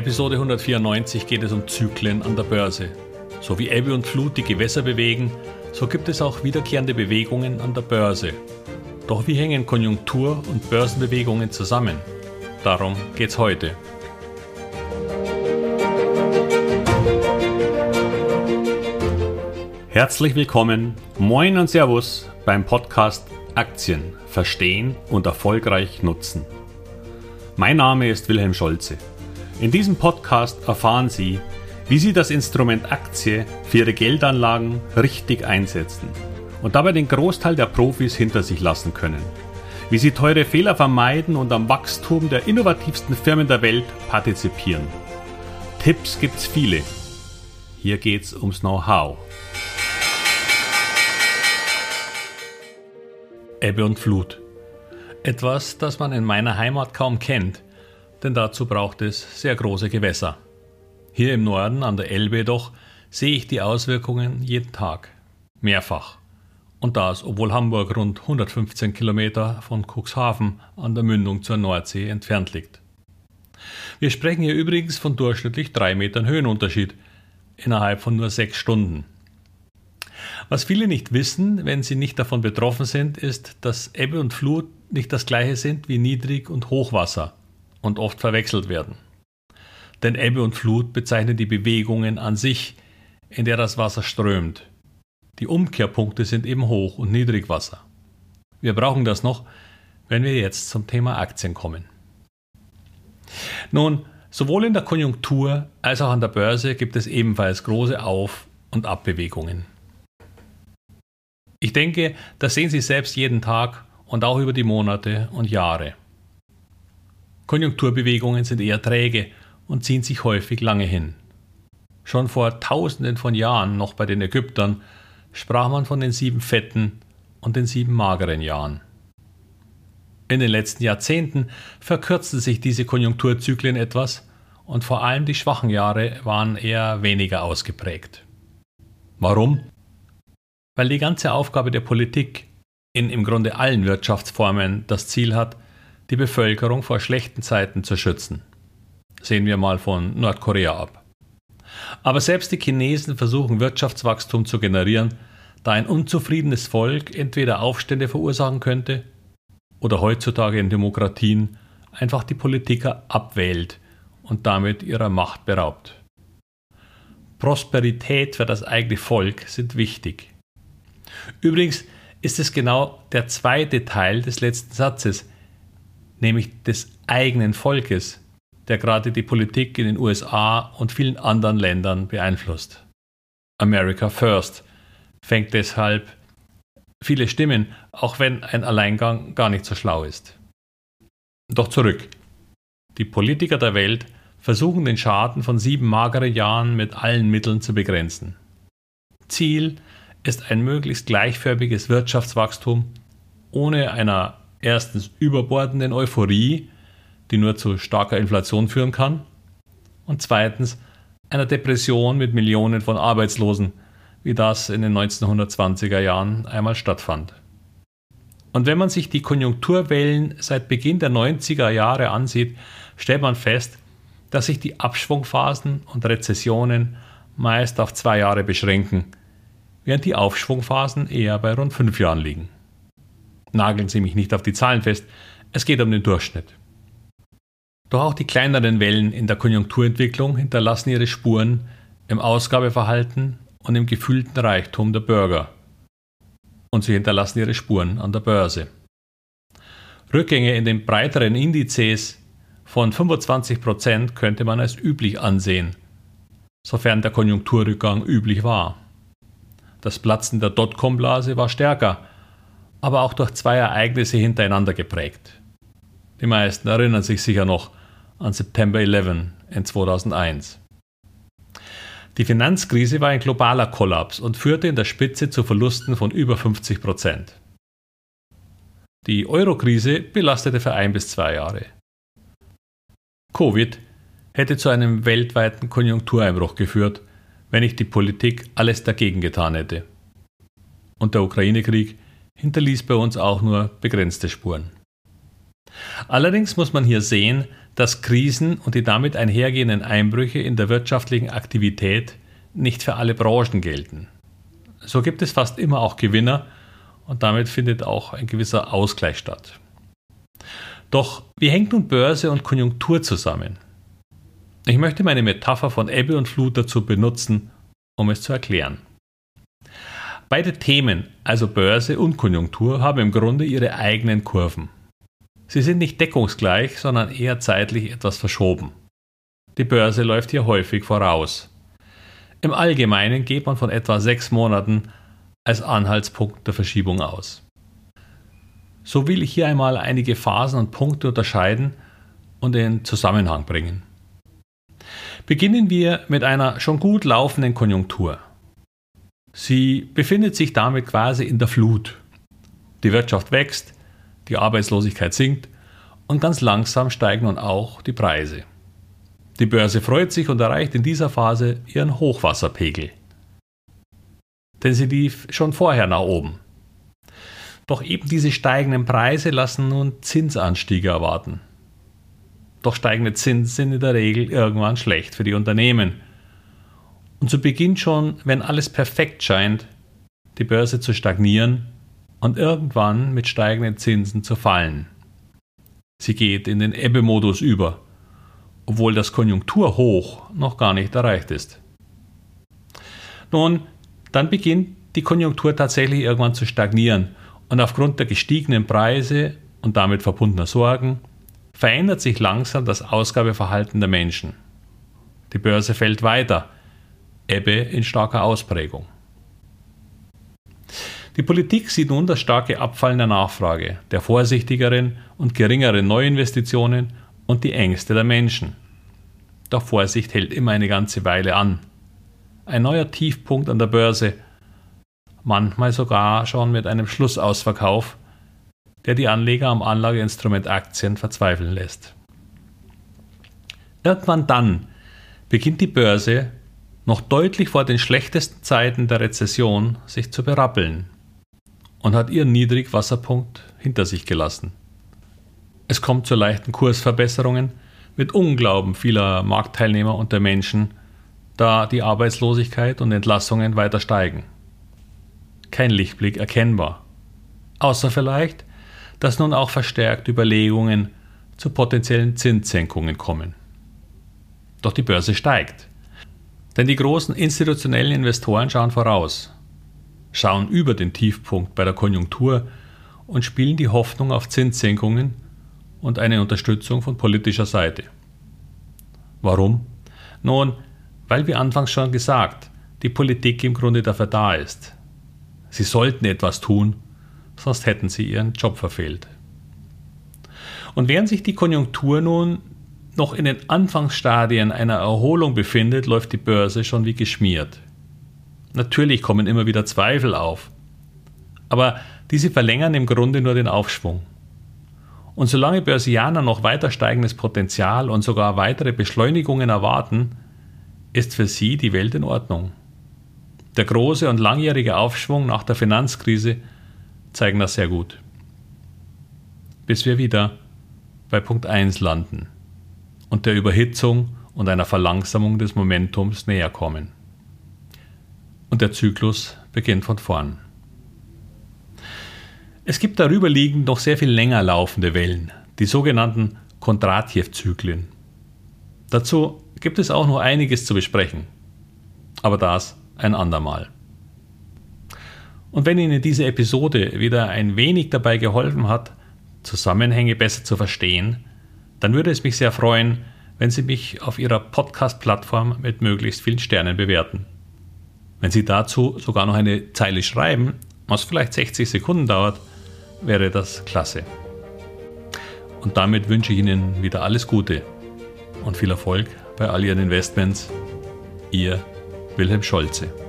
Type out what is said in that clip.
Episode 194 geht es um Zyklen an der Börse. So wie Ebbe und Flut die Gewässer bewegen, so gibt es auch wiederkehrende Bewegungen an der Börse. Doch wie hängen Konjunktur- und Börsenbewegungen zusammen? Darum geht's heute. Herzlich willkommen, moin und Servus beim Podcast Aktien verstehen und erfolgreich nutzen. Mein Name ist Wilhelm Scholze. In diesem Podcast erfahren Sie, wie Sie das Instrument Aktie für Ihre Geldanlagen richtig einsetzen und dabei den Großteil der Profis hinter sich lassen können. Wie Sie teure Fehler vermeiden und am Wachstum der innovativsten Firmen der Welt partizipieren. Tipps gibt's viele. Hier geht's ums Know-how. Ebbe und Flut. Etwas, das man in meiner Heimat kaum kennt, denn dazu braucht es sehr große Gewässer. Hier im Norden an der Elbe jedoch sehe ich die Auswirkungen jeden Tag. Mehrfach. Und das, obwohl Hamburg rund 115 Kilometer von Cuxhaven an der Mündung zur Nordsee entfernt liegt. Wir sprechen hier übrigens von durchschnittlich 3 Metern Höhenunterschied innerhalb von nur 6 Stunden. Was viele nicht wissen, wenn sie nicht davon betroffen sind, ist, dass Ebbe und Flut nicht das gleiche sind wie Niedrig- und Hochwasser und oft verwechselt werden. Denn Ebbe und Flut bezeichnen die Bewegungen an sich, in der das Wasser strömt. Die Umkehrpunkte sind eben Hoch- und Niedrigwasser. Wir brauchen das noch, wenn wir jetzt zum Thema Aktien kommen. Nun, sowohl in der Konjunktur als auch an der Börse gibt es ebenfalls große Auf- und Abbewegungen. Ich denke, das sehen Sie selbst jeden Tag und auch über die Monate und Jahre. Konjunkturbewegungen sind eher träge und ziehen sich häufig lange hin. Schon vor Tausenden von Jahren, noch bei den Ägyptern, sprach man von den 7 fetten und den 7 mageren Jahren. In den letzten Jahrzehnten verkürzten sich diese Konjunkturzyklen etwas und vor allem die schwachen Jahre waren eher weniger ausgeprägt. Warum? Weil die ganze Aufgabe der Politik in im Grunde allen Wirtschaftsformen das Ziel hat, die Bevölkerung vor schlechten Zeiten zu schützen. Sehen wir mal von Nordkorea ab. Aber selbst die Chinesen versuchen Wirtschaftswachstum zu generieren, da ein unzufriedenes Volk entweder Aufstände verursachen könnte oder heutzutage in Demokratien einfach die Politiker abwählt und damit ihrer Macht beraubt. Prosperität für das eigene Volk sind wichtig. Übrigens ist es genau der zweite Teil des letzten Satzes, nämlich des eigenen Volkes, der gerade die Politik in den USA und vielen anderen Ländern beeinflusst. America First fängt deshalb viele Stimmen, auch wenn ein Alleingang gar nicht so schlau ist. Doch zurück. Die Politiker der Welt versuchen den Schaden von 7 mageren Jahren mit allen Mitteln zu begrenzen. Ziel ist ein möglichst gleichförmiges Wirtschaftswachstum ohne einer erstens überbordenden Euphorie, die nur zu starker Inflation führen kann, und zweitens einer Depression mit Millionen von Arbeitslosen, wie das in den 1920er Jahren einmal stattfand. Und wenn man sich die Konjunkturwellen seit Beginn der 90er Jahre ansieht, stellt man fest, dass sich die Abschwungphasen und Rezessionen meist auf 2 Jahre beschränken, während die Aufschwungphasen eher bei rund 5 Jahren liegen. Nageln Sie mich nicht auf die Zahlen fest, es geht um den Durchschnitt. Doch auch die kleineren Wellen in der Konjunkturentwicklung hinterlassen ihre Spuren im Ausgabeverhalten und im gefühlten Reichtum der Bürger. Und sie hinterlassen ihre Spuren an der Börse. Rückgänge in den breiteren Indizes von 25% könnte man als üblich ansehen, sofern der Konjunkturrückgang üblich war. Das Platzen der Dotcom-Blase war stärker, aber auch durch 2 Ereignisse hintereinander geprägt. Die meisten erinnern sich sicher noch an September 11 in 2001. Die Finanzkrise war ein globaler Kollaps und führte in der Spitze zu Verlusten von über 50%. Die Euro-Krise belastete für 1 bis 2 Jahre. Covid hätte zu einem weltweiten Konjunktureinbruch geführt, wenn nicht die Politik alles dagegen getan hätte. Und der Ukraine-Krieg hinterließ bei uns auch nur begrenzte Spuren. Allerdings muss man hier sehen, dass Krisen und die damit einhergehenden Einbrüche in der wirtschaftlichen Aktivität nicht für alle Branchen gelten. So gibt es fast immer auch Gewinner und damit findet auch ein gewisser Ausgleich statt. Doch wie hängt nun Börse und Konjunktur zusammen? Ich möchte meine Metapher von Ebbe und Flut dazu benutzen, um es zu erklären. Beide Themen, also Börse und Konjunktur, haben im Grunde ihre eigenen Kurven. Sie sind nicht deckungsgleich, sondern eher zeitlich etwas verschoben. Die Börse läuft hier häufig voraus. Im Allgemeinen geht man von etwa 6 Monaten als Anhaltspunkt der Verschiebung aus. So will ich hier einmal einige Phasen und Punkte unterscheiden und in Zusammenhang bringen. Beginnen wir mit einer schon gut laufenden Konjunktur. Sie befindet sich damit quasi in der Flut. Die Wirtschaft wächst, die Arbeitslosigkeit sinkt und ganz langsam steigen nun auch die Preise. Die Börse freut sich und erreicht in dieser Phase ihren Hochwasserpegel. Denn sie lief schon vorher nach oben. Doch eben diese steigenden Preise lassen nun Zinsanstiege erwarten. Doch steigende Zinsen sind in der Regel irgendwann schlecht für die Unternehmen. Und so beginnt schon, wenn alles perfekt scheint, die Börse zu stagnieren und irgendwann mit steigenden Zinsen zu fallen. Sie geht in den Ebbemodus über, obwohl das Konjunkturhoch noch gar nicht erreicht ist. Nun, dann beginnt die Konjunktur tatsächlich irgendwann zu stagnieren und aufgrund der gestiegenen Preise und damit verbundener Sorgen verändert sich langsam das Ausgabeverhalten der Menschen. Die Börse fällt weiter, Ebbe in starker Ausprägung. Die Politik sieht nun das starke Abfallen der Nachfrage, der vorsichtigeren und geringeren Neuinvestitionen und die Ängste der Menschen. Doch Vorsicht hält immer eine ganze Weile an. Ein neuer Tiefpunkt an der Börse, manchmal sogar schon mit einem Schlussausverkauf, der die Anleger am Anlageinstrument Aktien verzweifeln lässt. Irgendwann dann beginnt die Börse, noch deutlich vor den schlechtesten Zeiten der Rezession, sich zu berappeln und hat ihren Niedrigwasserpunkt hinter sich gelassen. Es kommt zu leichten Kursverbesserungen mit Unglauben vieler Marktteilnehmer und der Menschen, da die Arbeitslosigkeit und Entlassungen weiter steigen. Kein Lichtblick erkennbar, außer vielleicht, dass nun auch verstärkt Überlegungen zu potenziellen Zinssenkungen kommen. Doch die Börse steigt, denn die großen institutionellen Investoren schauen voraus, schauen über den Tiefpunkt bei der Konjunktur und spielen die Hoffnung auf Zinssenkungen und eine Unterstützung von politischer Seite. Warum? Nun, weil wie anfangs schon gesagt, die Politik im Grunde dafür da ist. Sie sollten etwas tun, sonst hätten sie ihren Job verfehlt. Und während sich die Konjunktur nun noch in den Anfangsstadien einer Erholung befindet, läuft die Börse schon wie geschmiert. Natürlich kommen immer wieder Zweifel auf, aber diese verlängern im Grunde nur den Aufschwung. Und solange Börsianer noch weiter steigendes Potenzial und sogar weitere Beschleunigungen erwarten, ist für sie die Welt in Ordnung. Der große und langjährige Aufschwung nach der Finanzkrise zeigen das sehr gut. Bis wir wieder bei Punkt 1 landen und der Überhitzung und einer Verlangsamung des Momentums näher kommen. Und der Zyklus beginnt von vorn. Es gibt darüber liegend noch sehr viel länger laufende Wellen, die sogenannten Kondratjew-Zyklen. Dazu gibt es auch noch einiges zu besprechen, aber das ein andermal. Und wenn Ihnen diese Episode wieder ein wenig dabei geholfen hat, Zusammenhänge besser zu verstehen, dann würde es mich sehr freuen, wenn Sie mich auf Ihrer Podcast-Plattform mit möglichst vielen Sternen bewerten. Wenn Sie dazu sogar noch eine Zeile schreiben, was vielleicht 60 Sekunden dauert, wäre das klasse. Und damit wünsche ich Ihnen wieder alles Gute und viel Erfolg bei all Ihren Investments. Ihr Wilhelm Scholze.